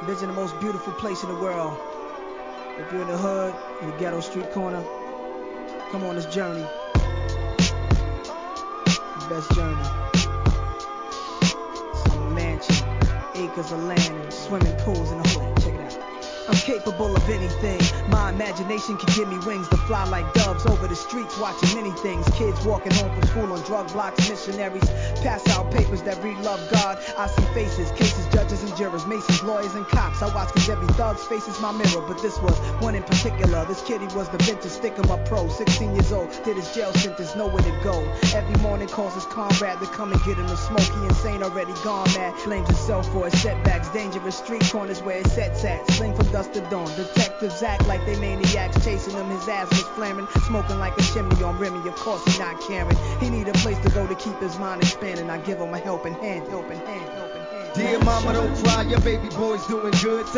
Visit the most beautiful place in the world. If you're in the hood, in the ghetto street corner, come on this journey. The best journey. Some mansion, acres of land, and swimming pools in the hood. Check it out. I'm capable of anything. My imagination can give me wings to fly like doves over the streets, watching many things. Kids walking home from school on drug blocks, missionaries pass out papers that read love God. I see faces, cases, judges and jurors, masons, lawyers and cops. I watch cause every thug's face is my mirror, but this was one in particular. This kid, he was the vintage stick 'em up pro, 16 years old, did his jail sentence, nowhere to go. Every morning calls his comrade to come and get him a smoke. He insane, already gone mad, blames himself for his setbacks. Dangerous street corners where his sets at, sling from dusk to dawn. Detectives act like they maniacs, chasing him. His ass was flaring, smoking like a chimney on Remy. Of course he not caring. He need a place to go to keep his mind expanding. I give him a helping hand. Dear mama, don't cry, your baby boy's doing good.